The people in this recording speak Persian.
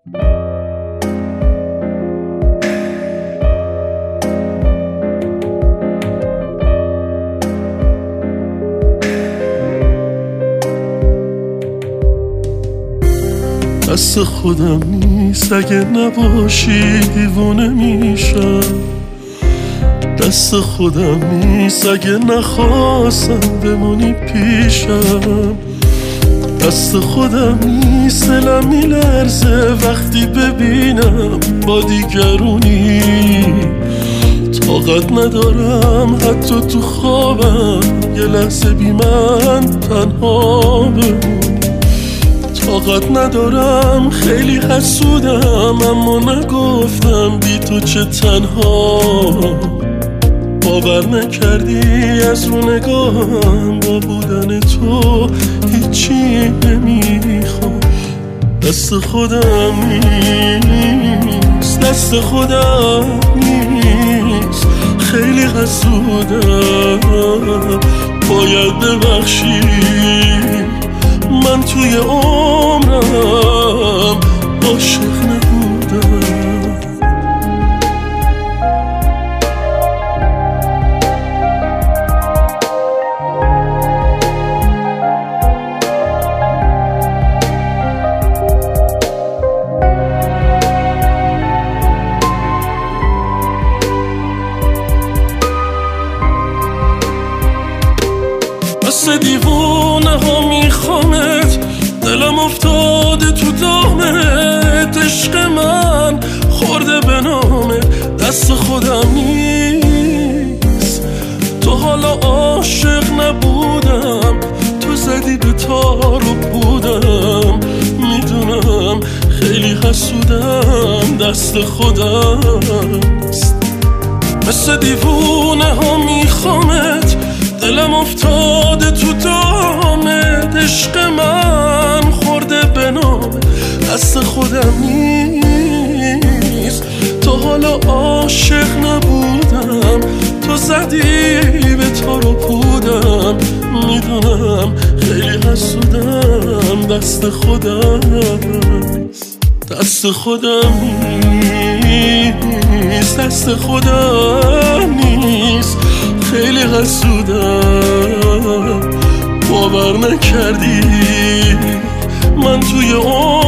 دست خودم نیست اگه نباشی دیوونه میشم، دست خودم نیست اگه نخواستم بمونی پیشم، دست خودم نیست دلم میلرزه وقتی ببینم با دیگرونی، طاقت ندارم حتی تو خوابم یه لحظه بی من تنها بمونی، طاقت ندارم خیلی حسودم اما نگفتم بی تو چه تنها، باور نکردی از رو نگاهم با بودن تو هیچی نمیخوام، دست خودم نیست، دست خودم نیست، خیلی حسودم باید ببخشی، من توی عمرم عاشق نبودم. مثل دیوونه ها میخوامت، دلم افتاده تو دامت، عشق من خورده به نامت، دست خودم نیست، تو حالا عاشق نبودم، تو زدی به تار و بودم، میدونم خیلی حسودم، دست خودم نیست، مثل دیوونه ها میخوامت، دلم افتاده تو دامت، عشق من خورده به نامت، دست خودم نیست، تو حالا عاشق نبودم، تو زدی به تار و پودم، میدونم خیلی حسودم، دست خودم نیست، دست خودم نیست، دست خودم نیست، خیلی حسودم باور نکردی من توی